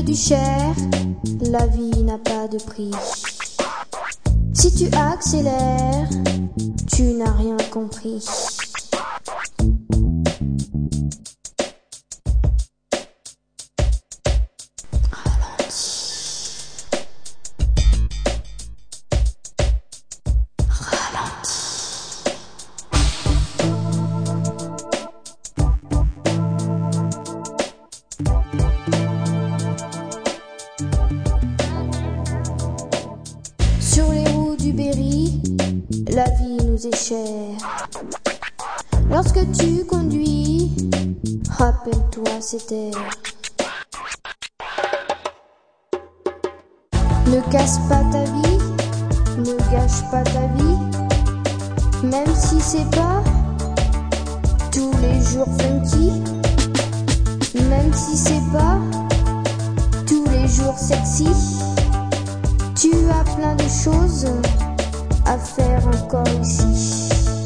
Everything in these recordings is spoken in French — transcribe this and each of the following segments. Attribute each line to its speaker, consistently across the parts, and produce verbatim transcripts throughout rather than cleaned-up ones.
Speaker 1: plus cher, la vie n'a pas de prix. Si tu accélères, tu n'as rien compris. Sur les roues du Berry, la vie nous est chère. Lorsque tu conduis, rappelle-toi cet air. Ne casse pas ta vie, ne gâche pas ta vie, même si c'est pas tous les jours funky, même si c'est pas tous les jours sexy. Tu as plein de choses à faire encore ici.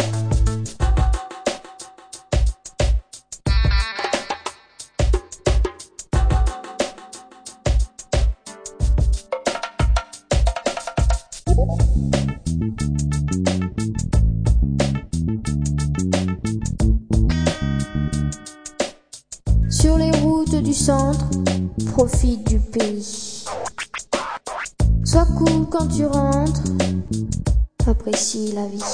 Speaker 1: Sur les routes du centre, profite du pays. Sois cool quand tu rentres, apprécie la vie.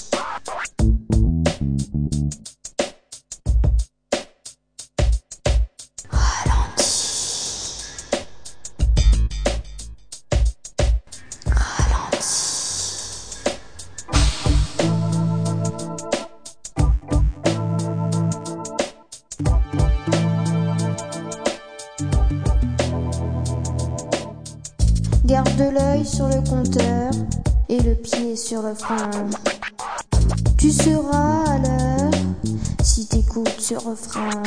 Speaker 1: Garde l'œil sur le compteur et le pied sur le frein. Tu seras à l'heure si t'écoutes ce refrain.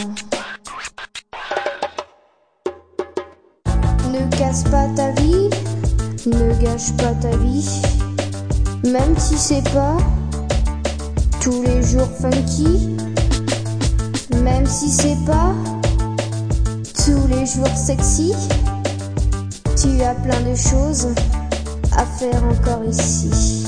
Speaker 1: Ne casse pas ta vie, ne gâche pas ta vie, même si c'est pas tous les jours funky, même si c'est pas tous les jours sexy. Tu as plein de choses à faire encore ici.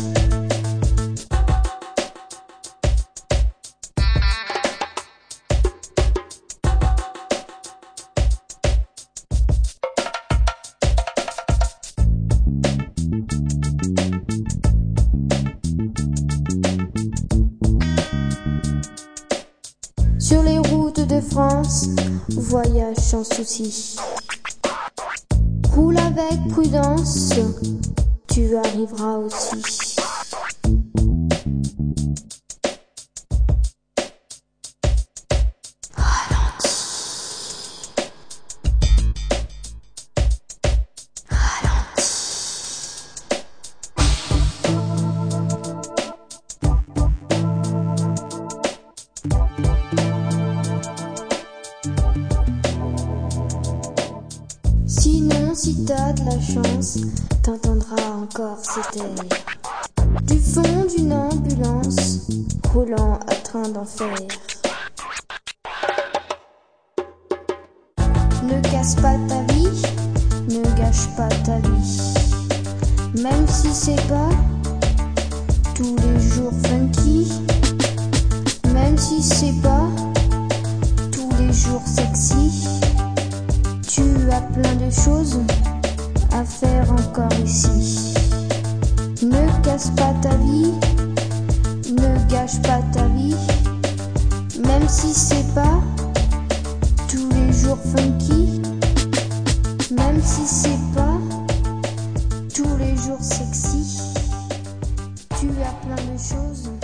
Speaker 1: Sur les routes de France, voyage sans souci. Roule avec prudence, tu arriveras aussi. Sinon, si t'as de la chance, t'entendras encore cet air du fond d'une ambulance roulant à train d'enfer. Ne casse pas ta vie, ne gâche pas ta vie, même si c'est pas tous les jours funky, même si c'est pas tous les jours sexy. Tu as plein de choses à faire encore ici. Ne casse pas ta vie, ne gâche pas ta vie, même si c'est pas tous les jours funky, même si c'est pas tous les jours sexy. Tu as plein de choses